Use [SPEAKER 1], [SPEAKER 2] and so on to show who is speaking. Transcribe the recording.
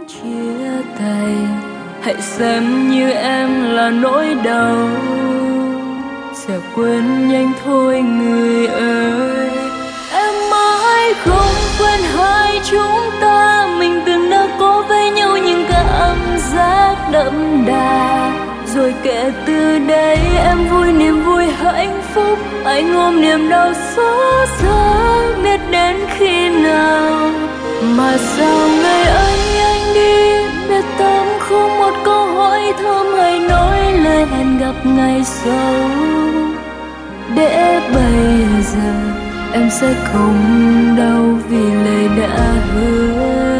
[SPEAKER 1] chia tay, hãy xem như em là nỗi đau, sẽ quên nhanh thôi người ơi. Em mãi không quên hai chúng ta, mình từng đã có với nhau những cảm giác đậm đà. Rồi kể từ đây em vui niềm vui hạnh phúc, anh ôm niềm đau xót xa, biết đến khi nào. Mà sao ngày ấy anh đi biệt tâm, không một câu hỏi thơm hay nói lời hẹn gặp ngày sau. Để bây giờ em sẽ không đau vì lời đã hứa.